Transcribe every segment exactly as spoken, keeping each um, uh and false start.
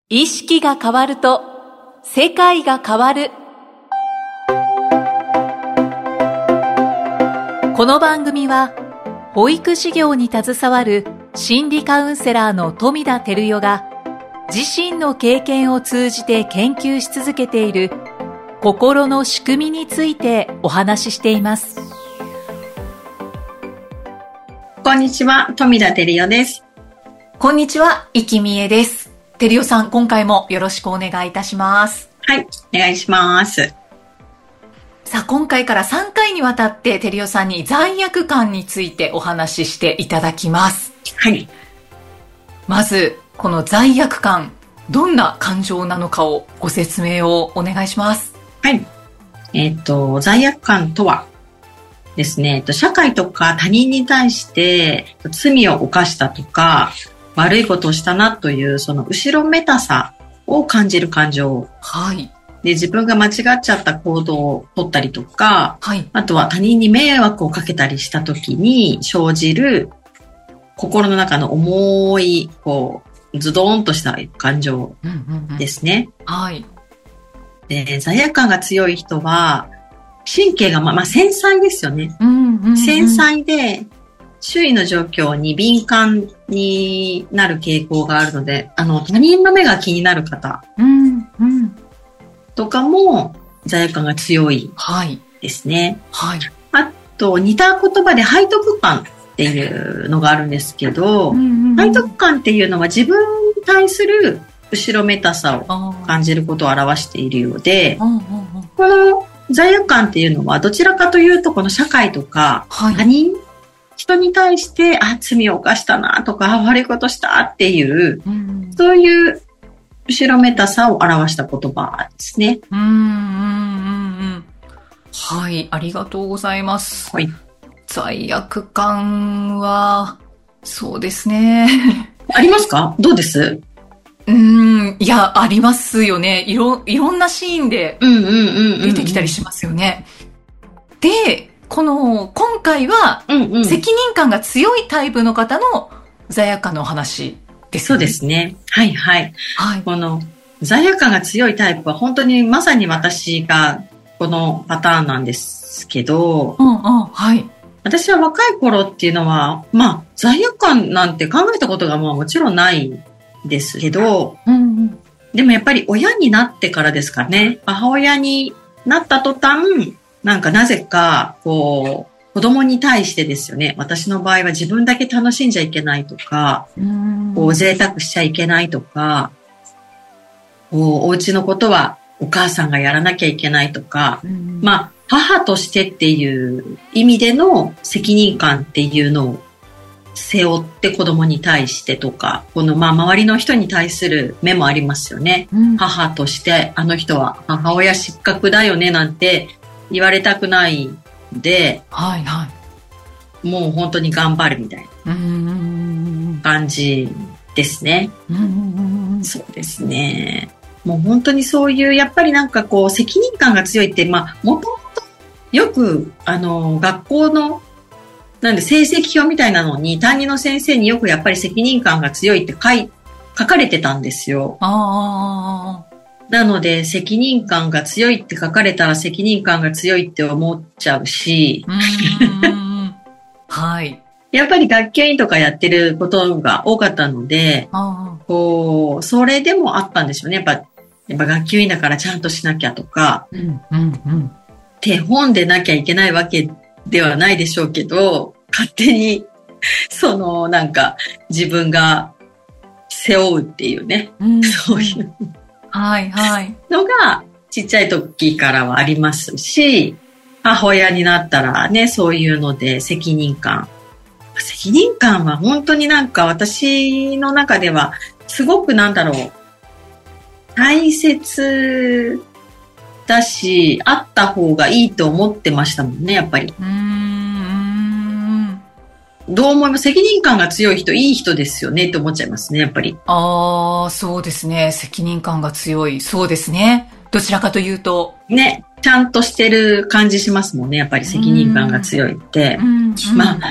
意識が変わると世界が変わる。この番組は保育事業に携わる心理カウンセラーの富田照代が自身の経験を通じて研究し続けている心の仕組みについてお話ししています。 こんにちは、富田照代です。 こんにちは、生きみえです。照代さん、今回もよろしくお願いいたします。 はい、お願いします。 さあ、今回からさんかいにわたって照代さんに罪悪感についてお話ししていただきます。 はい。 まず、この罪悪感、どんな感情なのかをご説明をお願いします。 はい。えっと、罪悪感とはですね、社会とか他人に対して罪を犯したとか、悪いことをしたなというその後ろめたさを感じる感情。 はい。 で、自分が間違っちゃった行動を取ったりとか、 はい。 あとは他人に迷惑をかけたりした時に生じる心の中の重い、こう、ズドーンとした感情ですね。 うんうんうん、はい。 で、罪悪感が強い人は、神経がまあ、まあ、繊細ですよね。 うんうんうん、 繊細で、周囲の状況に敏感になる傾向があるので、あの、他人の目が気になる方とかも罪悪感が強いですね。 はい。はい。 あと、似た言葉で背徳感っていうのがあるんですけど、うんうん、背徳感っていうのは自分に対する後ろめたさを感じることを表しているようで、うんうんうん、この罪悪感っていうのはどちらかというとこの社会とか他人、はい、人に対して、あ、罪を犯したなとか、悪いことしたっていう、うん、そういう後ろめたさを表した言葉ですね。 うんうんうんうん、はい、ありがとうございます。 はい、 罪悪感は、そうですね。 ありますか？どうです？ うーん、いや、ありますよね。いろ、いろんなシーンで出てきたりしますよね。で、この、今回は、責任感が強いタイプの方の罪悪感のお話ですね。 そうですね。はいはい。はい、この、罪悪感が強いタイプは本当にまさに私がこのパターンなんですけど、 うんうん、はい。 私は若い頃っていうのは、まあ、罪悪感なんて考えたことがまあもちろんないですけど、うんうん、でもやっぱり親になってからですかね。母親になった途端、なんかなぜか、こう、子供に対してですよね。私の場合は自分だけ楽しんじゃいけないとか、こう贅沢しちゃいけないとか、こうお家のことはお母さんがやらなきゃいけないとか、まあ、母としてっていう意味での責任感っていうのを背負って子供に対してとか、このまあ周りの人に対する目もありますよね。うん、母としてあの人は母親失格だよねなんて言われたくないので、 はいはい、 もう本当に頑張るみたいな感じですね。うんうんうん、そうですね。もう本当にそういうやっぱりなんかこう責任感が強いって、まあもともとよくあの学校のなんで成績表みたいなのに担任の先生によくやっぱり責任感が強いって書い書かれてたんですよ。 ああ。 なので責任感が強いって書かれたら責任感が強いって思っちゃうし、 うーんはい。 やっぱり学級委員とかやってることが多かったので、あこうそれでもあったんでしょうね。やっぱやっぱ学級委員だからちゃんとしなきゃとか、 うんうんうん、 手本でなきゃいけないわけではないでしょうけど、勝手にそのなんか自分が背負うっていうね、うん、そういうはいはい。 のがちっちゃい時からはありますし、母親になったらね、そういうので責任感。責任感は本当になんか私の中ではすごくなんだろう、大切だし、あった方がいいと思ってましたもんね、やっぱり。 うーんどう思います？責任感が強い人、いい人ですよねって思っちゃいますね、やっぱり。 ああ、そうですね。責任感が強い。そうですね。どちらかというと。 ね、ちゃんとしてる感じしますもんね、やっぱり責任感が強いって。まあ、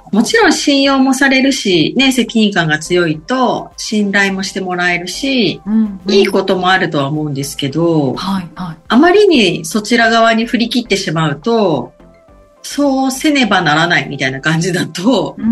もちろん信用もされるし、ね、責任感が強いと信頼もしてもらえるし、うんうん、いいこともあるとは思うんですけど、はいはい、あまりにそちら側に振り切ってしまうと、そうせねばならないみたいな感じだと、うん、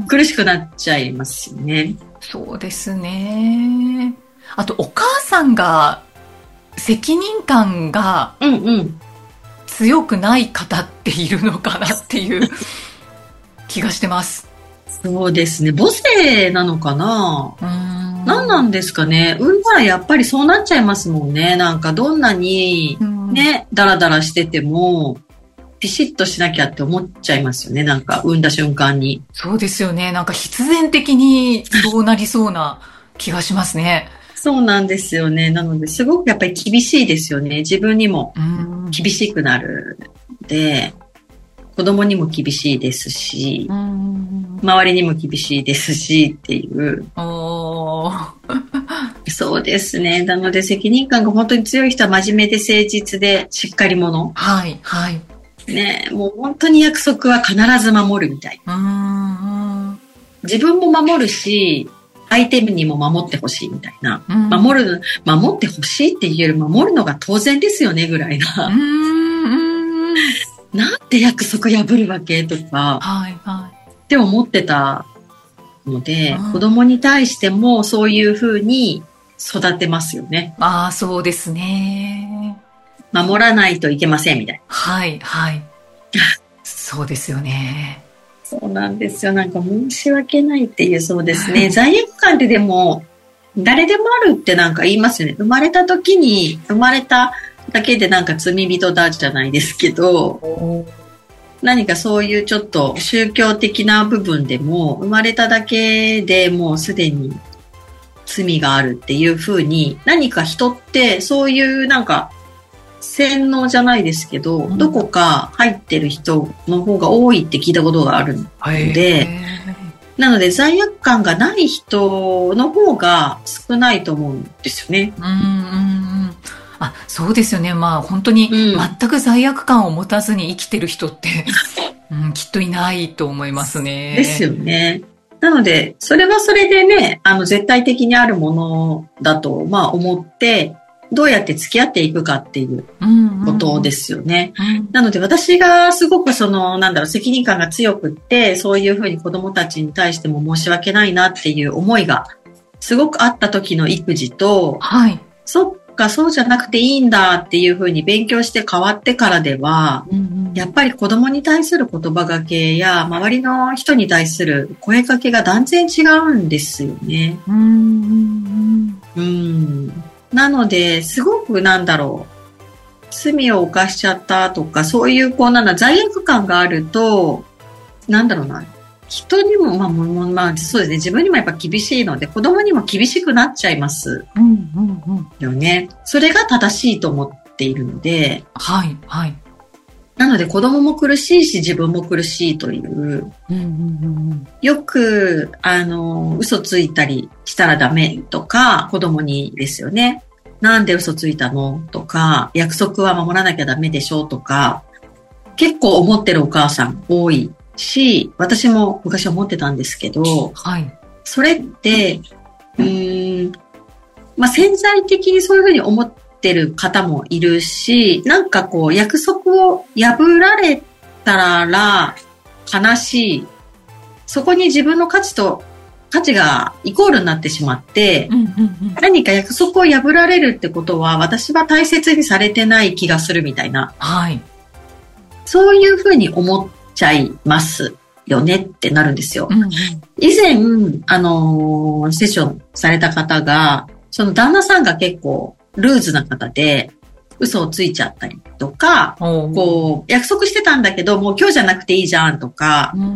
苦しくなっちゃいますよね。 そうですね。あとお母さんが責任感が強くない方っているのかなっていう気がしてます。 そうですね。母性なのかな。うーん、何なんですかね。産んだらやっぱりそうなっちゃいますもんね。なんかどんなにね、ダラダラしててもピシッとしなきゃって思っちゃいますよね。なんか産んだ瞬間に。 そうですよね。なんか必然的にそうなりそうな気がしますね。 そうなんですよね。なのですごくやっぱり厳しいですよね。自分にも厳しくなるので、子供にも厳しいですし、周りにも厳しいですしっていう。おそうですね。なので責任感が本当に強い人は真面目で誠実でしっかり者。 はいはい。 ね、もう本当に約束は必ず守るみたいな。うん自分も守るし、相手にも守ってほしいみたいな。守る、守ってほしいっていうより守るのが当然ですよねぐらいな。うんなんで約束破るわけとか、はいはい、って思ってたので、子供に対してもそういう風に育てますよね。 ああ、そうですね。 守らないといけませんみたいな。 はいはいそうですよね。 そうなんですよ。なんか申し訳ないっていう、そうですね。罪悪感ってでも誰でもあるってなんか言いますよね。生まれた時に生まれただけでなんか罪人だじゃないですけど、何かそういうちょっと宗教的な部分でも生まれただけでもうすでに罪があるっていう風に、何か人ってそういうなんか洗脳じゃないですけど、うん、どこか入ってる人の方が多いって聞いたことがあるので、なので罪悪感がない人の方が少ないと思うんですよね。うんうんうん、 あ、そうですよね。まあ本当に全く罪悪感を持たずに生きてる人って、うんうん、きっといないと思いますね。 ですよね。なのでそれはそれでね、あの絶対的にあるものだとまあ思ってどうやって付き合っていくかっていうことですよね。うんうんうん、なので私がすごくそのなんだろう責任感が強くってそういうふうに子どもたちに対しても申し訳ないなっていう思いがすごくあった時の育児と、はい、そっかそうじゃなくていいんだっていうふうに勉強して変わってからでは、うんうん、やっぱり子どもに対する言葉がけや周りの人に対する声かけが断然違うんですよね。うんうんうんうんなので、すごくなんだろう、罪を犯しちゃったとか、そういうこうなんだ、罪悪感があると、なんだろうな、人にも、まあ、まあ、そうですね、自分にもやっぱ厳しいので、子供にも厳しくなっちゃいます。うんうんうん。よね。それが正しいと思っているので、はい、はい。なので子供も苦しいし自分も苦しいという、うんうんうん、よくあの嘘ついたりしたらダメとか子供にですよね。なんで嘘ついたのとか約束は守らなきゃダメでしょとか結構思ってるお母さん多いし、私も昔思ってたんですけど、はい、それってうーん、まあ、潜在的にそういうふうに思っててる方もいるし、なんかこう約束を破られたら悲しい。そこに自分の価値と価値がイコールになってしまって、うんうんうん、何か約束を破られるってことは私は大切にされてない気がするみたいな、はい、そういうふうに思っちゃいますよねってなるんですよ。うんうん、以前あのセッションされた方がその旦那さんが結構ルーズな方で嘘をついちゃったりとか、こう約束してたんだけどもう今日じゃなくていいじゃんとか、うん、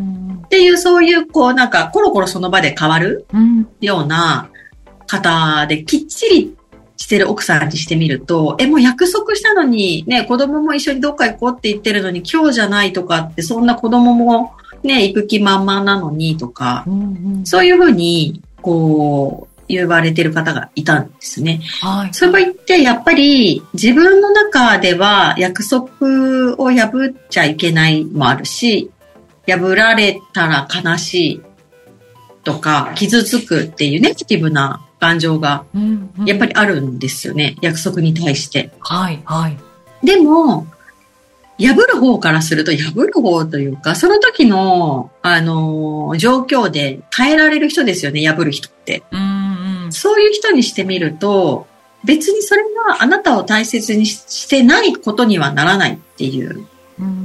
っていうそういうこうなんかコロコロその場で変わるような方できっちりしてる奥さんにしてみると、えもう約束したのにね子供も一緒にどっか行こうって言ってるのに今日じゃないとかってそんな子供もね行く気満々なのにとか、うんうん、そういうふうにこう言われてる方がいたんですね。はい、それは言ってやっぱり自分の中では約束を破っちゃいけないもあるし、 破られたら悲しいとか、傷つくっていうネガティブな感情がやっぱりあるんですよね、うんうん、約束に対して。 はいはい。 でも、破る方からすると、破る方というか、その時の、あの、状況で変えられる人ですよね、破る人って。うんうん、そういう人にしてみると、別にそれがあなたを大切にしてないことにはならないっていう。うんうんうん、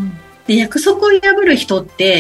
で、約束を破る人って、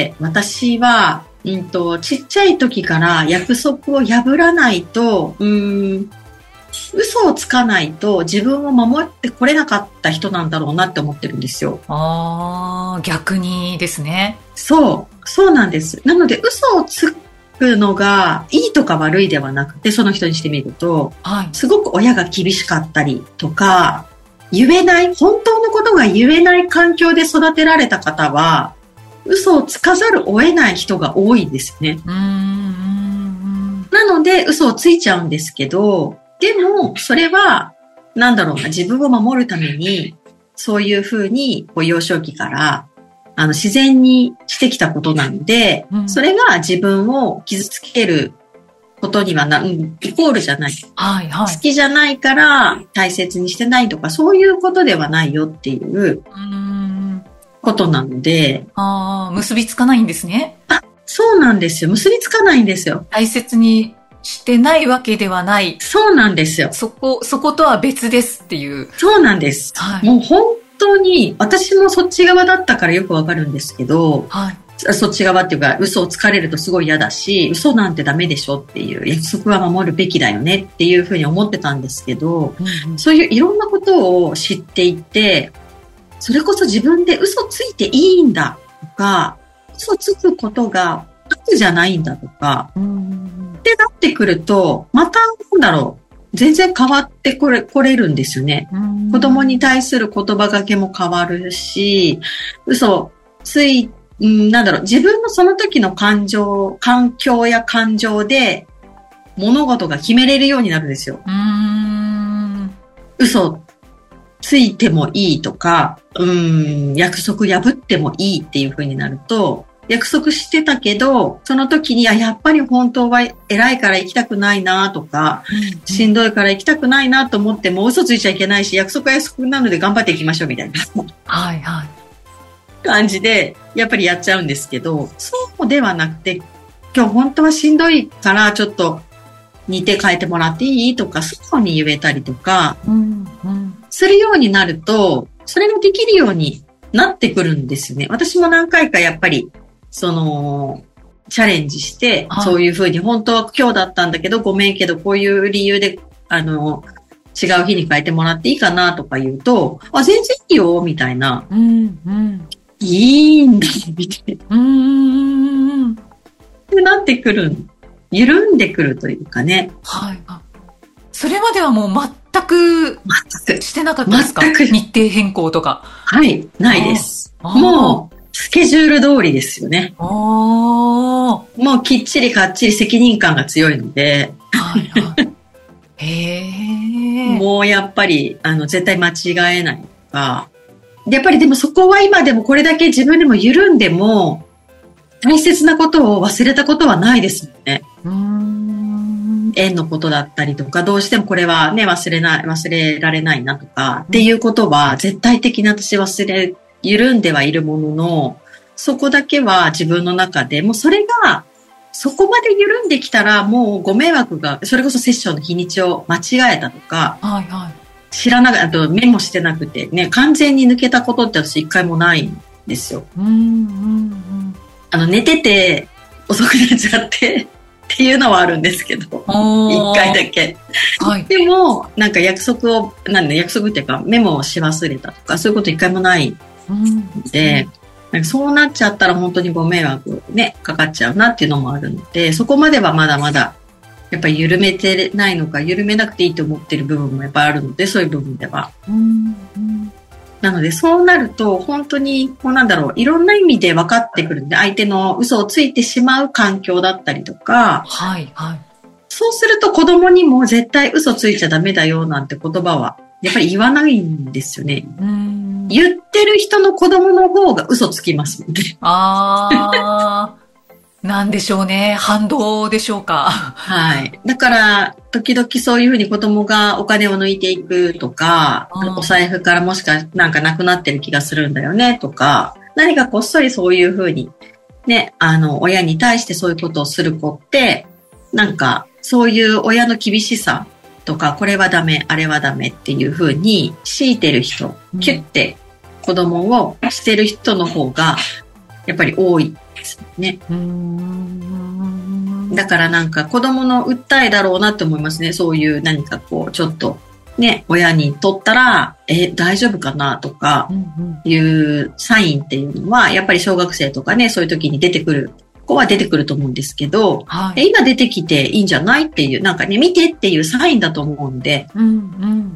私は、うんと、ちっちゃい時から約束を破らないと、うーん、嘘をつかないと自分を守ってこれなかった人なんだろうなって思ってるんですよ。 ああ、逆にですね。 そう、そうなんです。なので嘘をつくのがいいとか悪いではなくて、その人にしてみると、はい、すごく親が厳しかったりとか、言えない、本当のことが言えない環境で育てられた方は、嘘をつかざるを得ない人が多いですね。うーん、なので嘘をついちゃうんですけど、でも、それは、なんだろうな、自分を守るために、そういうふうに、こう、幼少期から、あの、自然にしてきたことなので、うん、それが自分を傷つけることにはな、うん、イコールじゃない。はいはい。好きじゃないから大切にしてないとか、そういうことではないよっていう、うんことなので。 ああ、結びつかないんですね。 あ、そうなんですよ。結びつかないんですよ。 大切にしてないわけではない。 そうなんですよ。 そこ、そことは別ですっていう。 そうなんです。はい、もう本当に、私もそっち側だったからよくわかるんですけど、はい、そっち側っていうか、嘘をつかれるとすごい嫌だし、嘘なんてダメでしょっていう、約束は守るべきだよねっていうふうに思ってたんですけど、うんうん、そういういろんなことを知っていて、それこそ自分で嘘ついていいんだとか、嘘つくことが悪じゃないんだとか、うんってなってくると、またなんだろう、全然変わってこれ、これるんですよね。子供に対する言葉がけも変わるし、嘘つい、なんだろう、自分のその時の感情、環境や感情で物事が決めれるようになるんですよ。うーん、嘘ついてもいいとか、うーん、約束破ってもいいっていう風になると、約束してたけど、その時に、や、やっぱり本当は偉いから行きたくないなとか、うんうん、しんどいから行きたくないなと思っても嘘ついちゃいけないし、約束は約束なので頑張っていきましょうみたいな。はいはい。感じで、やっぱりやっちゃうんですけど、そうではなくて、今日本当はしんどいからちょっと日程変えてもらっていいとか、素直に言えたりとか、うんうん、するようになると、それができるようになってくるんですよね。私も何回かやっぱり、その、チャレンジして、はい、そういうふうに、本当は今日だったんだけど、ごめんけど、こういう理由で、あの、違う日に変えてもらっていいかなとか言うと、あ、全然いいよ、みたいな。うんうん、いいんだ、みたいな。うんうんうん。ってなってくる。緩んでくるというかね。はい。 それまではもう全くしてなかったですか？全く。日程変更とか。 はい、ないです。もう、スケジュール通りですよね。もうきっちりかっちり責任感が強いので。はいはい、へー。もうやっぱり、あの、絶対間違えないとか。で、やっぱりでもそこは今でもこれだけ自分でも緩んでも、大切なことを忘れたことはないですもんね。うーん、縁のことだったりとか、どうしてもこれはね、忘れない、忘れられないなとか、っていうことは絶対的な私忘れ、緩んではいるものの、そこだけは自分の中で、もうそれが、そこまで緩んできたらもうご迷惑が、それこそセッションの日にちを間違えたとか、はいはい、知らなかった、メモしてなくてね、完全に抜けたことって私一回もないんですよ。うんうんうん、あの寝てて遅くなっちゃってっていうのはあるんですけど、一回だけ、はい、でもなんか約束をなんで約束っていうかメモをし忘れたとかそういうこと一回もないので、うん、なんかそうなっちゃったら本当にご迷惑ねかかっちゃうなっていうのもあるので、そこまではまだまだやっぱり緩めてないのか緩めなくていいと思ってる部分もやっぱりあるので、そういう部分では、うんうん、なのでそうなると本当にこうなんだろう、いろんな意味で分かってくるんで、相手の嘘をついてしまう環境だったりとか、はいはい、そうすると子供にも絶対嘘ついちゃダメだよなんて言葉はやっぱり言わないんですよね。うん言ってる人の子供の方が嘘つきますもんね。 ああ。なんでしょうね。反動でしょうか。 はい。だから、時々そういうふうに子供がお金を抜いていくとか、うん、お財布からもしかなんかなくなってる気がするんだよねとか、何かこっそりそういうふうに、ね、あの、親に対してそういうことをする子って、なんか、そういう親の厳しさとか、これはダメ、あれはダメっていうふうに強いてる人、うん、キュッて子供をしてる人の方が、やっぱり多いですね。うーん、だからなんか子供の訴えだろうなって思いますね。そういう何かこうちょっとね、親にとったらえ大丈夫かなとかいうサインっていうのはやっぱり小学生とかね、そういう時に出てくる子は出てくると思うんですけど、はい、今出てきていいんじゃないっていうなんかね見てっていうサインだと思うんで、うんうんうん、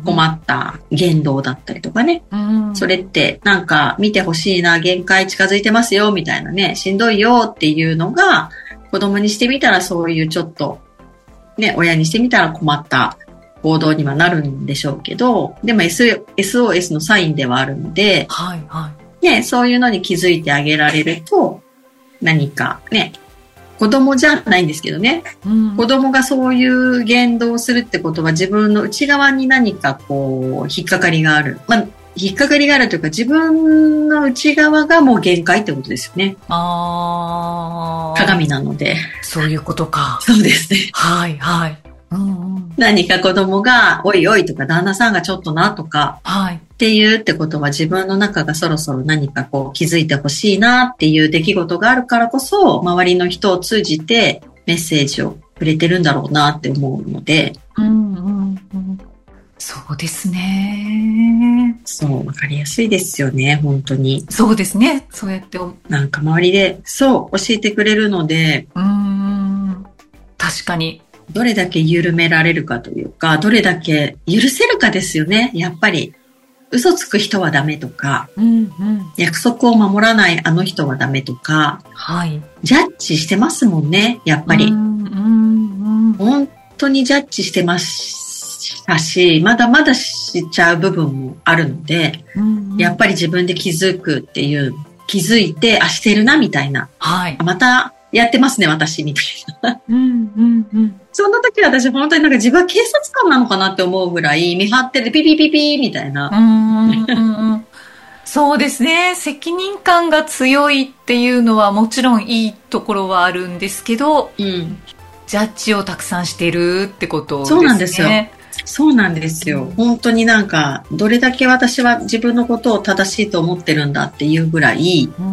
困った言動だったりとかね、うんうん、それってなんか見てほしいな、限界近づいてますよみたいなね、しんどいよっていうのが子供にしてみたらそういうちょっとね、親にしてみたら困った行動にはなるんでしょうけど、でも エスオーエス のサインではあるので、はいはい、ね、そういうのに気づいてあげられると何かね、子供じゃないんですけどね、うん、子供がそういう言動をするってことは自分の内側に何かこう引っかかりがある、まあ、引っかかりがあるというか自分の内側がもう限界ってことですよね。あ、鏡なので。 そういうことか。 そうですね。 はいはい。うんうん、 何か子供がおいおいとか旦那さんがちょっとなとか、はい、っていうってことは自分の中がそろそろ何かこう気づいてほしいなっていう出来事があるからこそ周りの人を通じてメッセージをくれてるんだろうなって思うので、うんうんうん、そうですね。 そう、わかりやすいですよね、本当に。 そうですね。そうやってなんか周りでそう教えてくれるので、うーん、 確かに。 どれだけ緩められるかというか、どれだけ許せるかですよね。やっぱり嘘つく人はダメとか、うんうん、約束を守らないあの人はダメとか、はい、ジャッジしてますもんね、やっぱり、うんうんうん、本当にジャッジしてましたし、まだまだしちゃう部分もあるので、うんうん、やっぱり自分で気づくっていう、気づいて、あ、してるなみたいな、はい、またやってますね私みたいな、うんうんうん、そんな時私本当になんか自分は警察官なのかなって思うぐらい見張っててピピピピみたいな、うんうんうん、そうですね、責任感が強いっていうのはもちろんいいところはあるんですけど、うん、ジャッジをたくさんしてるってことですね。 そうなんですよ、そうなんですよ、うん、本当になんかどれだけ私は自分のことを正しいと思ってるんだっていうぐらい、うん、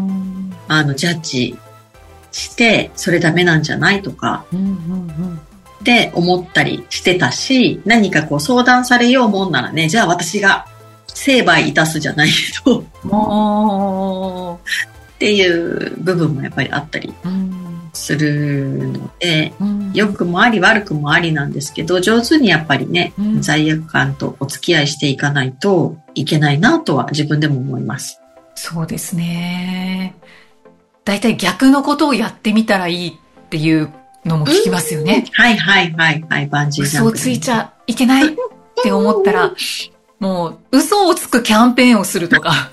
あのジャッジしてそれダメなんじゃないとか、うんうんうん、って思ったりしてたし、何かこう相談されようもんならね、じゃあ私が成敗いたすじゃないけどっていう部分もやっぱりあったりするので、うん、良くもあり悪くもありなんですけど、上手にやっぱりね、うん、罪悪感とお付き合いしていかないといけないなとは自分でも思います。 そうですね。だいたい逆のことをやってみたらいいっていうのも聞きますよね。 はいはいはいはい。バンジージャンプ。 嘘をついちゃいけないって思ったら、もう嘘をつくキャンペーンをするとか。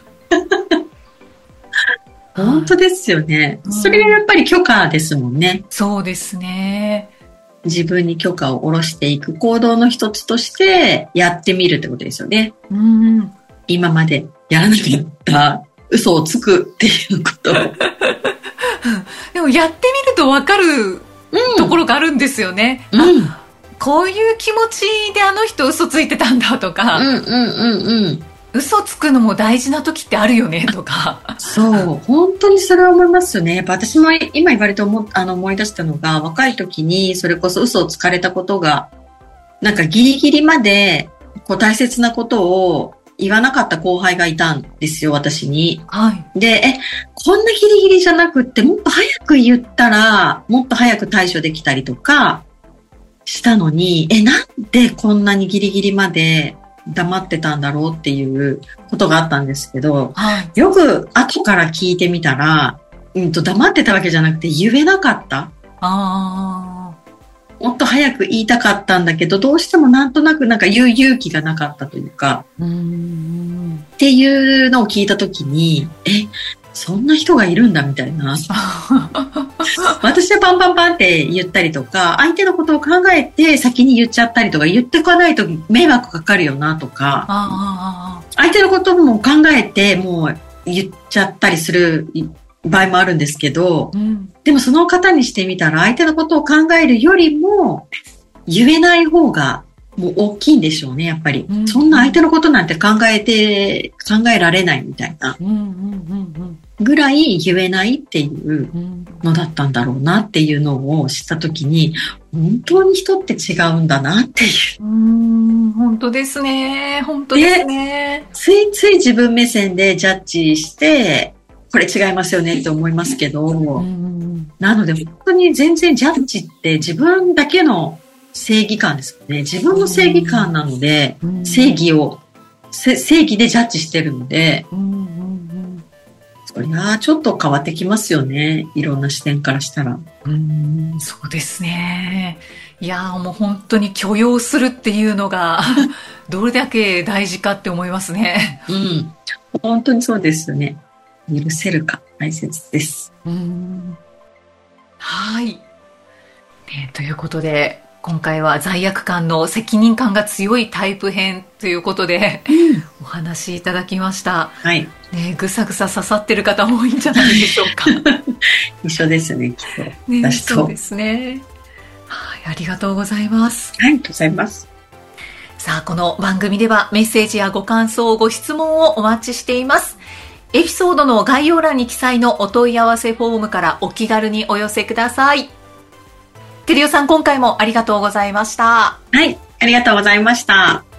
本当ですよね。それがやっぱり許可ですもんね。 そうですね。 自分に許可を下ろしていく行動の一つとしてやってみるってことですよね。うん、今までやらなかった嘘をつくっていうことを。 でもやってみると分かるところがあるんですよね、うん、あ、こういう気持ちであの人嘘ついてたんだとか、うんうんうんうん、嘘つくのも大事な時ってあるよねとか。 そう本当にそれは思いますよね。やっぱ私も今言われて思、あの思い出したのが、若い時にそれこそ嘘をつかれたことがなんかギリギリまでこう大切なことを言わなかった後輩がいたんですよ、私に。はい。で、え、こんなギリギリじゃなくって、もっと早く言ったら、もっと早く対処できたりとかしたのに、え、なんでこんなにギリギリまで黙ってたんだろうっていうことがあったんですけど、はい、よく後から聞いてみたら、うんと黙ってたわけじゃなくて言えなかった。あー。もっと早く言いたかったんだけど、どうしてもなんとなくなんか言う勇気がなかったというか、うーん、 っていうのを聞いたときに、え、そんな人がいるんだみたいな。私はパンパンパンって言ったりとか、相手のことを考えて先に言っちゃったりとか、言ってこないと迷惑かかるよなとか、 あ相手のことも考えてもう言っちゃったりする場合もあるんですけど、うん、でもその方にしてみたら相手のことを考えるよりも言えない方がもう大きいんでしょうね、やっぱり。うん、そんな相手のことなんて考えて、考えられないみたいな。うんうんうんうんぐらい言えないっていうのだったんだろうなっていうのを知ったときに、本当に人って違うんだなっていう。 うーん、本当ですね。本当ですね。 ついつい自分目線でジャッジして、これ違いますよねって思いますけど、うんなので本当に全然ジャッジって自分だけの正義感ですよね。自分の正義感なので、正義を、正義でジャッジしてるので、うんそりゃちょっと変わってきますよね。いろんな視点からしたら。 うーん、そうですね。いやーもう本当に許容するっていうのがどれだけ大事かって思いますね。 うん、本当にそうですよね。許せるか大切です。 うーんはい、ね。ということで今回は罪悪感の責任感が強いタイプ編ということで、うん、お話しいただきました。 はい。 ね、ぐさぐさ刺さってる方多いんじゃないでしょうか。 一緒ですね、きっと。 ね、私とそうですね。はい、ありがとうございます。 はい、ありがとうございます。 さあ、この番組ではメッセージやご感想、ご質問をお待ちしています。エピソードの概要欄に記載のお問い合わせフォームからお気軽にお寄せください。てるよさん、今回もありがとうございました。 はい、ありがとうございました。